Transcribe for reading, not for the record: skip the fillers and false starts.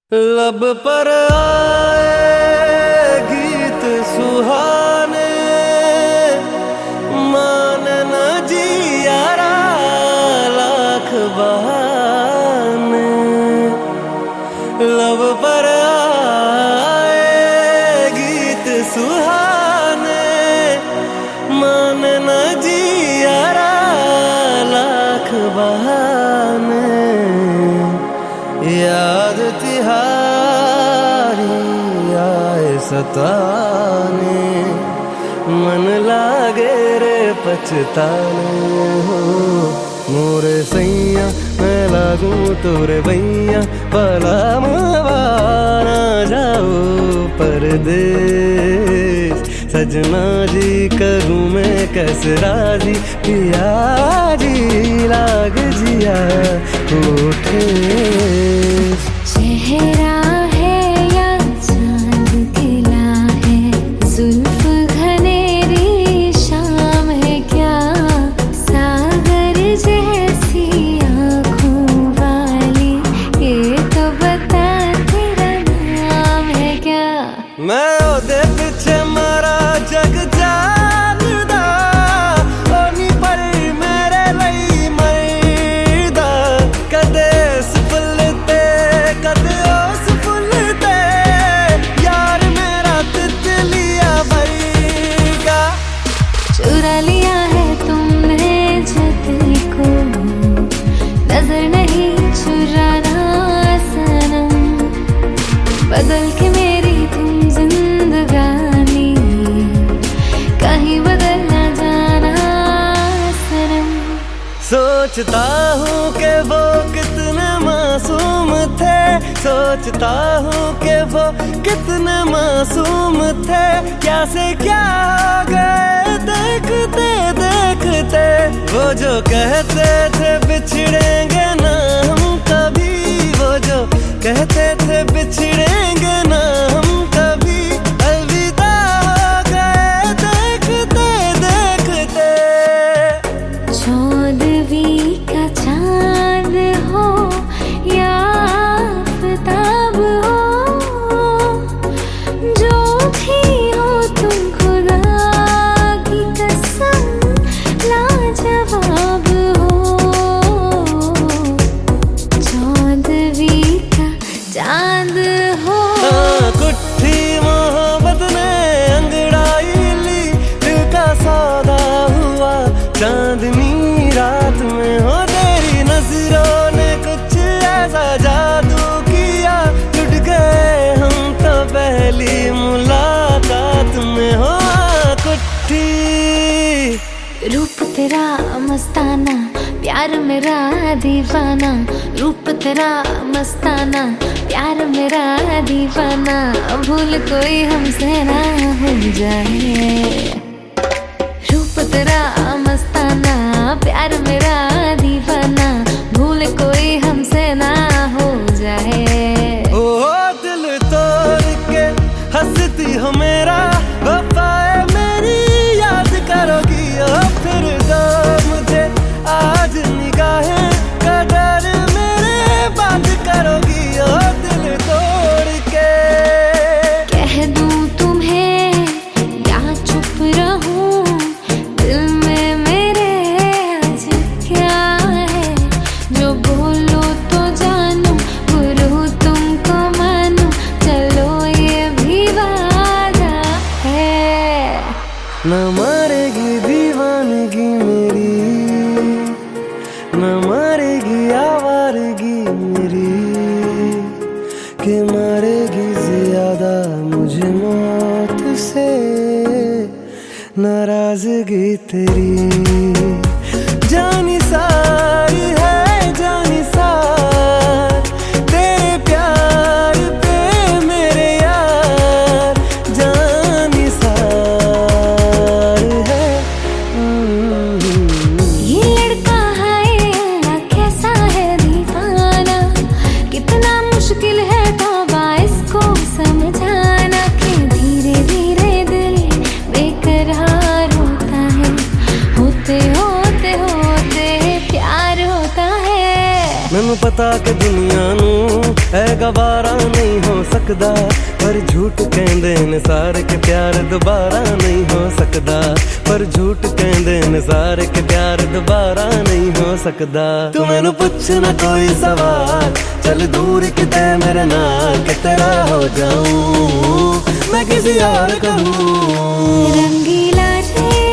लब पर आए गीत सुहाने, मान न जियारा लाख बहाने। लब पर आए गीत सुहाने, मान न जियारा लाख बहाने। याद तिहारी आए सताने, मन लागे रे पछताने हो। मोरे सैया मैं लागूं तोरे भैया, भला मावाना जाओ परदेस। सजना जी करूं मैं कैसे राजी, पिया जी लाग जिया उठे। चेहरा है या चांद खिला है, जुल्फ घनेरी शाम है क्या, सागर जैसी आँखों वाली, ये तो बता तेरा नाम है क्या। मैं ओदे पिछे मारा जग जानदा, ओनी पर मेरे लई मरदा। कदे सफलते कदे असफलते, यार मेरा तितलिया वर्गा। चुरा लिया है तुमने जद को, नजर नहीं चुराना सनम। बदल के मेरी तुम जिंदगानी, कहीं बदल ना जाना सनम। सोचता हूँ कि वो कितने मासूम थे, सोचता हूँ कि वो कितने मासूम थे। क्या से क्या हो गए देखते देखते, वो जो कहते थे बिछड़ेंगे ना हम कभी, वो जो कहते थे बिछड़ेंगे ना हम कभी। अलविदा हो गए देखते देखते। चौदहवीं का चांद हो या आफताब हो, जो भी हो तुम खुदा की कसम लाजवाब हो। चौदहवीं का चांद हो। कुट्ठी मोहब्बत ने अंगड़ाई ली, दिल का सौदा हुआ चांदनी रात में हो। तेरी नजरों ने कुछ ऐसा जादू किया, जुट गए हम तो पहली मुलाकात में हो। कुट्ठी रूप तेरा मस्ताना, प्यार मेरा दीवाना। रूप तेरा मस्ताना, प्यार मेरा दीवाना। भूल कोई हमसे ना हो जाए। रूप तेरा मस्ताना, प्यार मेरा दीवाना। भूल कोई हमसे ना हो जाए। ओ दिल तोड़ के हंसती हो मेरा, वफाए मेरी याद करोगी। ओ फिर दो मुझे आज निगाहें, कदर मेरे बात करोगी। ओ दिल तोड़ के कह दूं तुम्हें या चुप रहूं, दिल में मेरे आज क्या है। जो बोलो तो जानूं, गुरु तुमको मानूं, चलो ये भी वादा है। न मारेगी दीवानगी मेरी, न मारेगी आवारगी मेरी, कि मारेगी ज्यादा मुझे मौत से नाराजगी तेरी। जानी सारी है जानी सार, तेरे प्यार पे मेरे यार जानी सार है। ये लड़का है अल्लाह कैसा है दीवाना, कितना मुश्किल है तौबा इसको समझाना। कि धीरे धीरे दिल बेकरार होता है, होते होते होते प्यार होता है। मैनू पता कि दुनिया नू है गवारा नहीं सकदा, पर झूठ कहंदे ने सारे के प्यार दोबारा नहीं हो सकदा, पर झूठ कहंदे ने सारे के प्यार दोबारा नहीं हो सकदा। तू मैनू पुछ ना कोई सवाल, चल दूर किते मेरे नाल कि तेरा हो जाऊं मैं किसी और कहूं। रंगीला